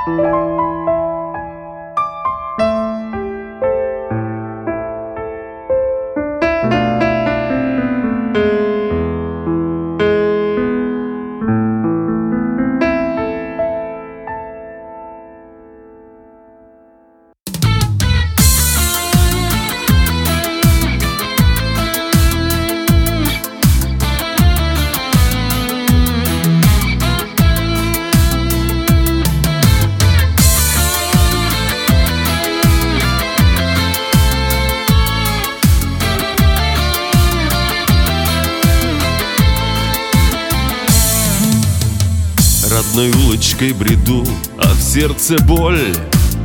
Родной улочкой бреду, а в сердце боль.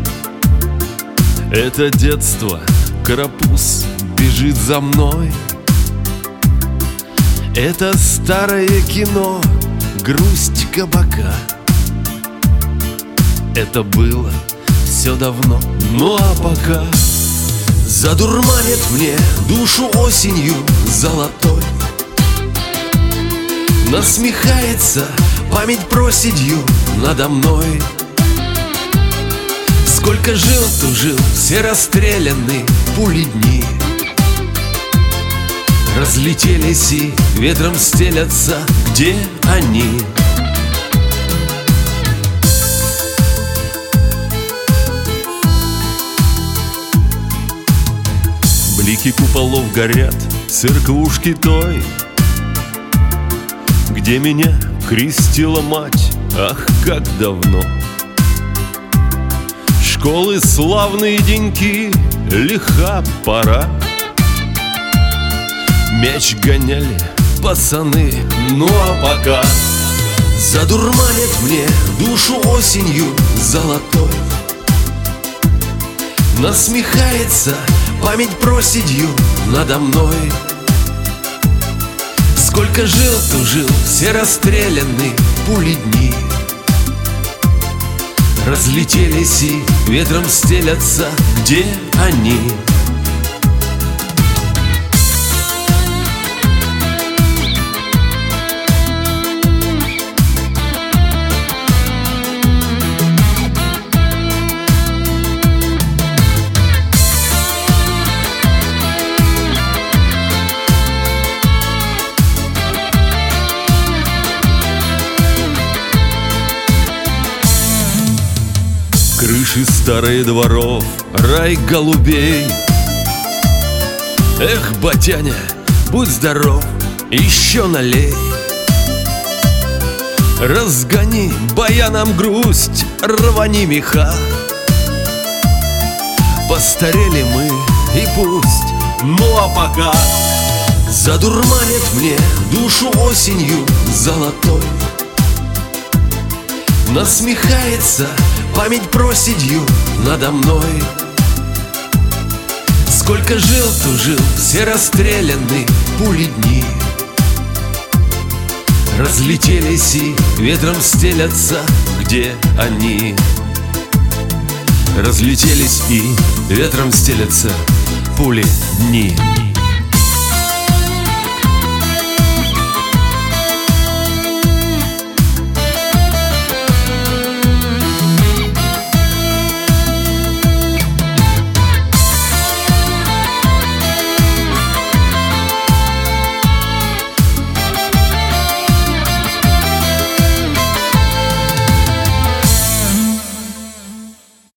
Это детство, карапуз бежит за мной. Это старое кино, грусть кабака. Это было все давно, ну а пока задурманит мне душу осенью золотой. Насмехается память проседью надо мной. Сколько жил, тужил, все расстреляны пули дни. Разлетелись и ветром стелятся, где они? Блики куполов горят в церквушке той, где меня крестила мать, ах, как давно. Школы славные деньки, лиха пора. Мяч гоняли пацаны, ну а пока задурманит мне душу осенью золотой. Насмехается память проседью надо мной. Сколько жил, тужил, все расстреляны пули дни. Разлетелись и ветром стелятся, где они? Крыши старые дворов, рай голубей. Эх, батяня, будь здоров, еще налей. Разгони баяном грусть, рвани меха. Постарели мы, и пусть, ну а пока задурманит мне душу осенью золотой. Насмехается память проседью надо мной. Сколько жил, тужил, все расстреляны пули дни. Разлетелись и ветром стелятся, где они? Разлетелись и ветром стелятся пули дни.